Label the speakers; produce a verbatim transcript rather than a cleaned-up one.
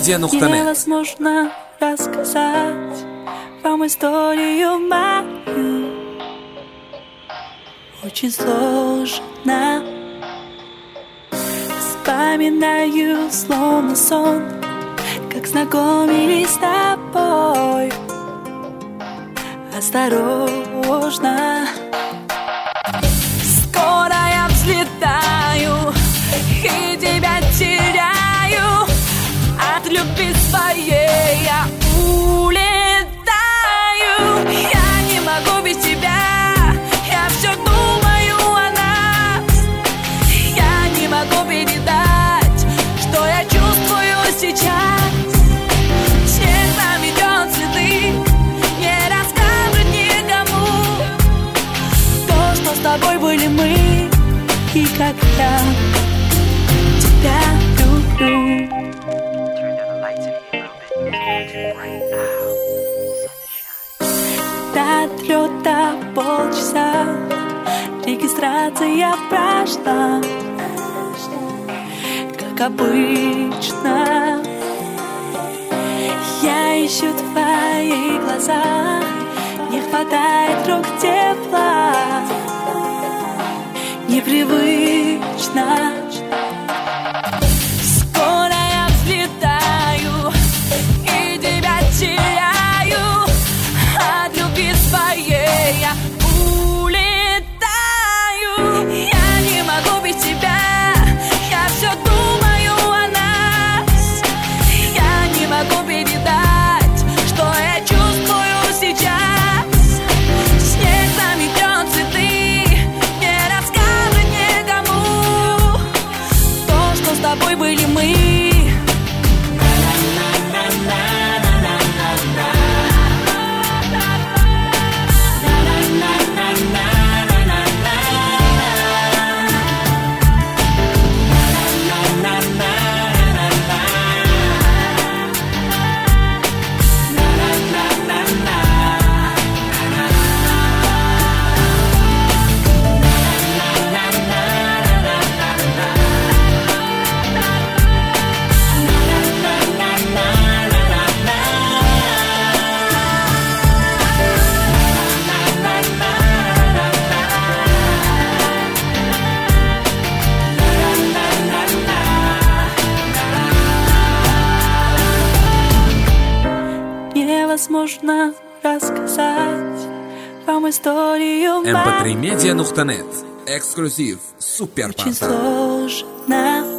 Speaker 1: mp3media.net.
Speaker 2: Невозможно рассказать вам историю мою. Очень сложно. Вспоминаю словно сон, как знакомились с тобой. Осторожно. Скоро я взлетаю и тебя теряю. От любви своей я улетаю. Я не могу без тебя. Я все думаю о нас. Я не могу передать, что я чувствую сейчас. Снег заметет следы, не расскажет никому то, что с тобой были мы. И как я тебя люблю. До отлета полчаса, регистрация прошла, как обычно. Я ищу твои глаза, не хватает рук тепла. Непривычно. Скоро я взлетаю и тебя теряю. От любви своей я улетаю. Я не могу без тебя. Я все думаю о нас. Я не могу передать, что я чувствую сейчас. Снег заметет цветы, не расскажет никому то, что с тобой были мы. Невозможно рассказать вам историю
Speaker 1: эм пэ три медиа точка нет. Эксклюзив. Супер
Speaker 2: очень
Speaker 1: портал.
Speaker 2: сложно.